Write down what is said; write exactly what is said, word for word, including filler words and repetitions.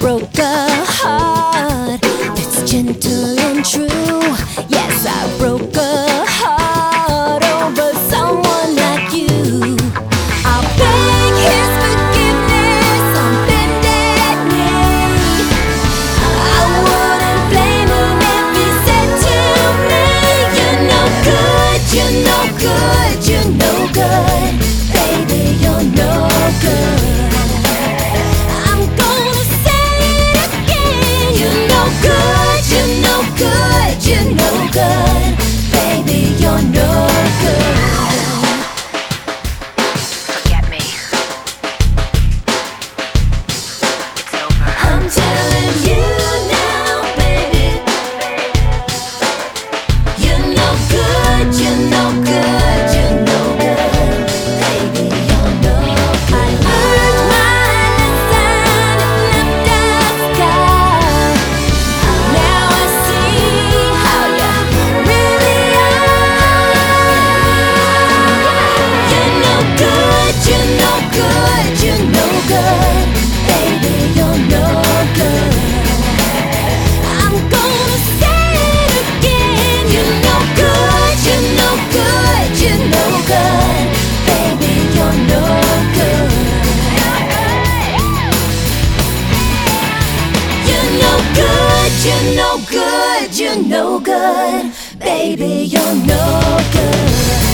broke a heart that's gentle and true. Yes, I broke a heart over someone like you. I'll beg his forgiveness on bended knee. I wouldn't blame him if he said to me, "You're no good, you're no good, you're no good, baby, you're no good." I'm gonna say it again. You're no good, you're no good, you're no good, baby, you're no good. Forget me. It's over. I'm telling you now, baby, you're no good, you're no good, you're no good, baby, you're no good. I learned my lesson and left a scar. Now I see how you really are. You're no good, you're no good, you're no good, baby, you're no good. I'm gonna say it again. You're no good, you're no good, you're no good, baby, you're no good. You're no good, you're no good, you're no good, baby, you're no good.